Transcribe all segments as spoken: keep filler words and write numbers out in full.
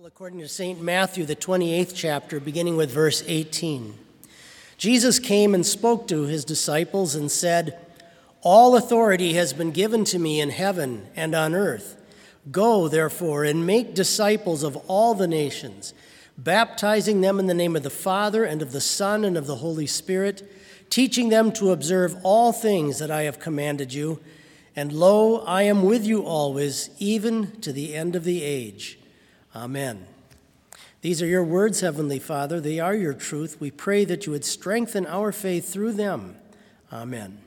According to Saint Matthew, the twenty-eighth chapter, beginning with verse eighteen. Jesus came and spoke to his disciples and said, "All authority has been given to me in heaven and on earth. Go, therefore, and make disciples of all the nations, baptizing them in the name of the Father and of the Son and of the Holy Spirit, teaching them to observe all things that I have commanded you. And lo, I am with you always, even to the end of the age." Amen. These are your words, Heavenly Father. They are your truth. We pray that you would strengthen our faith through them. Amen.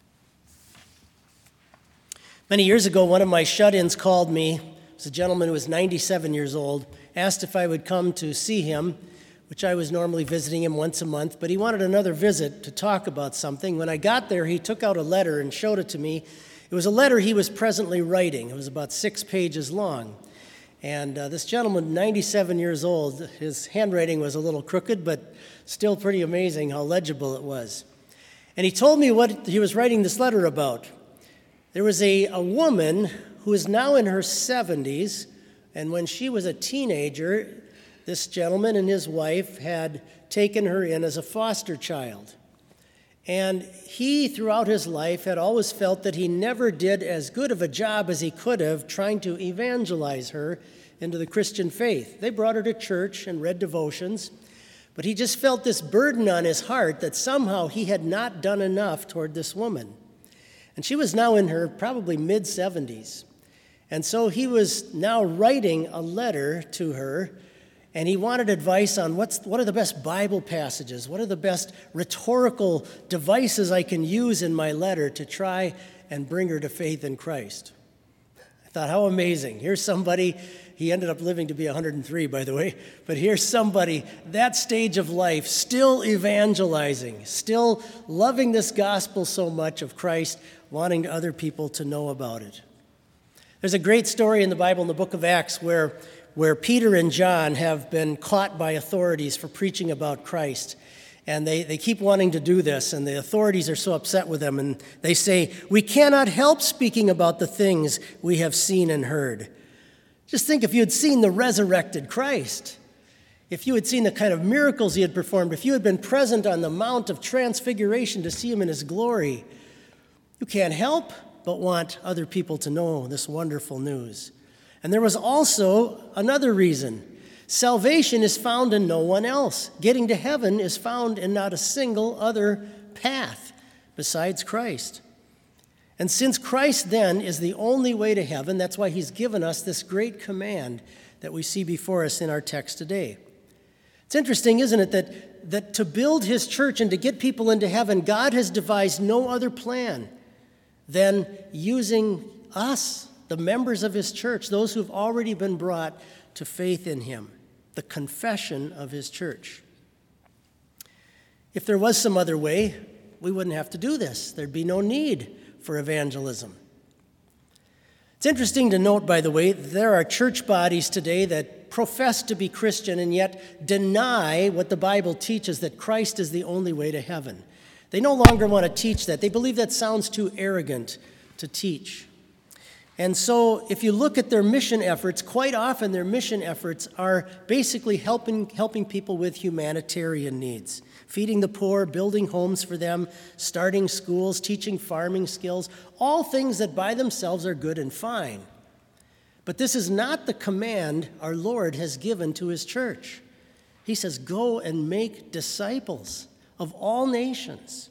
Many years ago, one of my shut-ins called me. It was a gentleman who was ninety-seven years old, asked if I would come to see him, which I was normally visiting him once a month, but he wanted another visit to talk about something. When I got there, he took out a letter and showed it to me. It was a letter he was presently writing. It was about six pages long. And uh, this gentleman, ninety-seven years old, his handwriting was a little crooked, but still pretty amazing how legible it was. And he told me what he was writing this letter about. There was a, a woman who is now in her seventies, and when she was a teenager, this gentleman and his wife had taken her in as a foster child. And he, throughout his life, had always felt that he never did as good of a job as he could have trying to evangelize her into the Christian faith. They brought her to church and read devotions, but he just felt this burden on his heart that somehow he had not done enough toward this woman. And she was now in her probably mid-seventies. And so he was now writing a letter to her, and he wanted advice on what's, what are the best Bible passages, what are the best rhetorical devices I can use in my letter to try and bring her to faith in Christ. I thought, how amazing. Here's somebody, he ended up living to be one hundred three, by the way, but here's somebody, that stage of life, still evangelizing, still loving this gospel so much of Christ, wanting other people to know about it. There's a great story in the Bible, in the book of Acts, where where Peter and John have been caught by authorities for preaching about Christ. And they, they keep wanting to do this, and the authorities are so upset with them, and they say, "We cannot help speaking about the things we have seen and heard." Just think if you had seen the resurrected Christ, if you had seen the kind of miracles he had performed, if you had been present on the Mount of Transfiguration to see him in his glory, you can't help but want other people to know this wonderful news. And there was also another reason. Salvation is found in no one else. Getting to heaven is found in not a single other path besides Christ. And since Christ then is the only way to heaven, that's why he's given us this great command that we see before us in our text today. It's interesting, isn't it, that, that to build his church and to get people into heaven, God has devised no other plan than using us, the members of his church, those who've already been brought to faith in him, the confession of his church. If there was some other way, we wouldn't have to do this. There'd be no need for evangelism. It's interesting to note, by the way, there are church bodies today that profess to be Christian and yet deny what the Bible teaches, that Christ is the only way to heaven. They no longer want to teach that. They believe that sounds too arrogant to teach. And so if you look at their mission efforts, quite often their mission efforts are basically helping helping people with humanitarian needs, feeding the poor, building homes for them, starting schools, teaching farming skills, all things that by themselves are good and fine. But this is not the command our Lord has given to his church. He says, "Go and make disciples of all nations."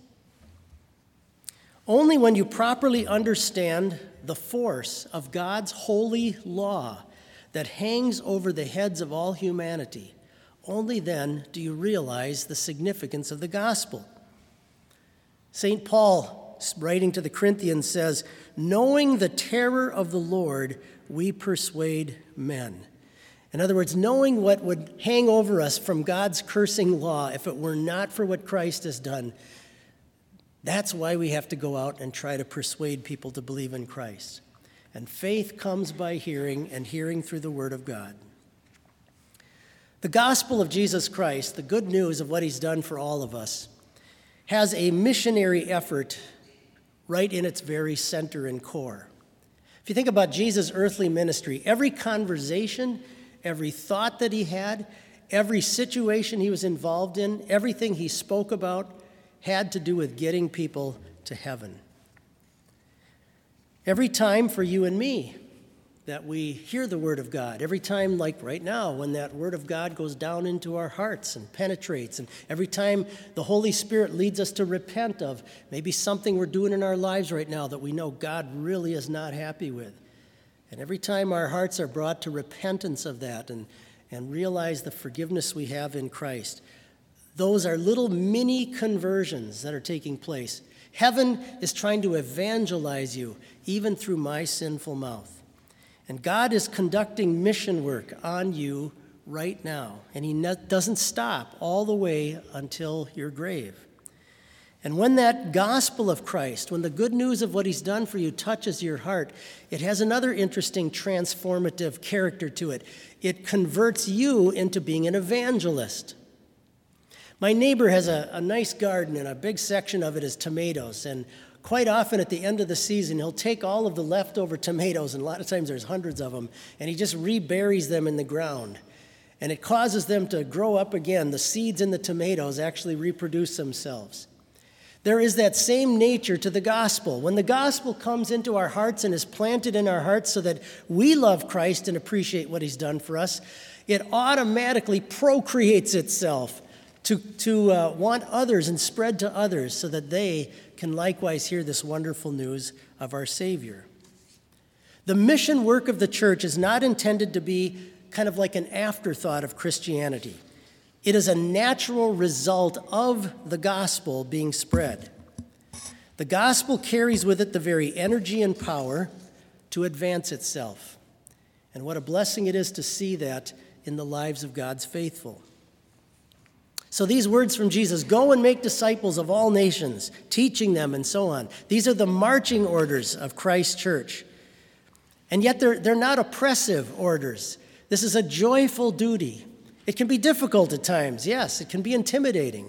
Only when you properly understand the force of God's holy law that hangs over the heads of all humanity, only then do you realize the significance of the gospel. Saint Paul, writing to the Corinthians, says, "Knowing the terror of the Lord, we persuade men." In other words, knowing what would hang over us from God's cursing law if it were not for what Christ has done, that's why we have to go out and try to persuade people to believe in Christ. And faith comes by hearing, and hearing through the Word of God. The gospel of Jesus Christ, the good news of what he's done for all of us, has a missionary effort right in its very center and core. If you think about Jesus' earthly ministry, every conversation, every thought that he had, every situation he was involved in, everything he spoke about had to do with getting people to heaven. Every time for you and me that we hear the Word of God, every time, like right now, when that Word of God goes down into our hearts and penetrates, and every time the Holy Spirit leads us to repent of maybe something we're doing in our lives right now that we know God really is not happy with, and every time our hearts are brought to repentance of that and, and realize the forgiveness we have in Christ, those are little mini conversions that are taking place. Heaven is trying to evangelize you, even through my sinful mouth. And God is conducting mission work on you right now, and he ne- doesn't stop all the way until your grave. And when that gospel of Christ, when the good news of what he's done for you touches your heart, it has another interesting transformative character to it. It converts you into being an evangelist. My neighbor has a, a nice garden, and a big section of it is tomatoes. And quite often at the end of the season, he'll take all of the leftover tomatoes, and a lot of times there's hundreds of them, and he just reburies them in the ground. And it causes them to grow up again. The seeds in the tomatoes actually reproduce themselves. There is that same nature to the gospel. When the gospel comes into our hearts and is planted in our hearts so that we love Christ and appreciate what he's done for us, it automatically procreates itself to, to uh, want others and spread to others so that they can likewise hear this wonderful news of our Savior. The mission work of the church is not intended to be kind of like an afterthought of Christianity. It is a natural result of the gospel being spread. The gospel carries with it the very energy and power to advance itself. And what a blessing it is to see that in the lives of God's faithful. So these words from Jesus, go and make disciples of all nations, teaching them and so on. These are the marching orders of Christ's church. And yet they're, they're not oppressive orders. This is a joyful duty. It can be difficult at times, yes, it can be intimidating.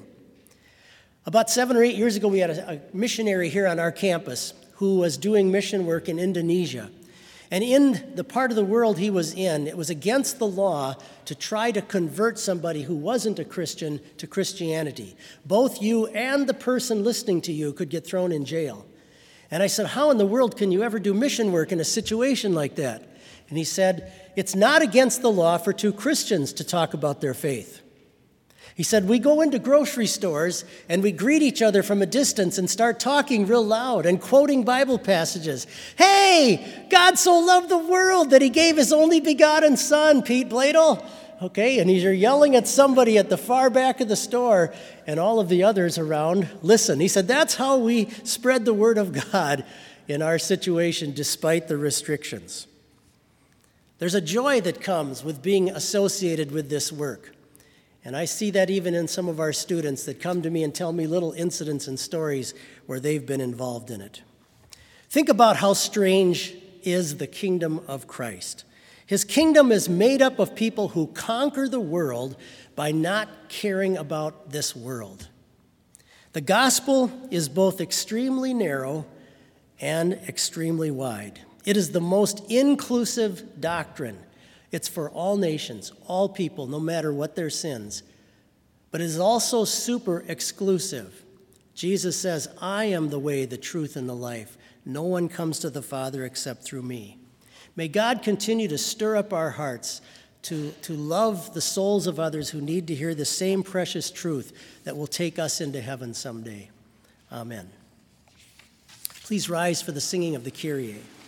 About seven or eight years ago, we had a, a missionary here on our campus who was doing mission work in Indonesia. And in the part of the world he was in, it was against the law to try to convert somebody who wasn't a Christian to Christianity. Both you and the person listening to you could get thrown in jail. And I said, how in the world can you ever do mission work in a situation like that? And he said, it's not against the law for two Christians to talk about their faith. He said, we go into grocery stores and we greet each other from a distance and start talking real loud and quoting Bible passages. Hey, God so loved the world that he gave his only begotten son, Pete Bladel. Okay, and you're yelling at somebody at the far back of the store, and all of the others around listen. He said, that's how we spread the word of God in our situation despite the restrictions. There's a joy that comes with being associated with this work. And I see that even in some of our students that come to me and tell me little incidents and stories where they've been involved in it. Think about how strange is the kingdom of Christ. His kingdom is made up of people who conquer the world by not caring about this world. The gospel is both extremely narrow and extremely wide. It is the most inclusive doctrine. It's for all nations, all people, no matter what their sins. But it is also super exclusive. Jesus says, I am the way, the truth, and the life. No one comes to the Father except through me. May God continue to stir up our hearts to, to love the souls of others who need to hear the same precious truth that will take us into heaven someday. Amen. Please rise for the singing of the Kyrie.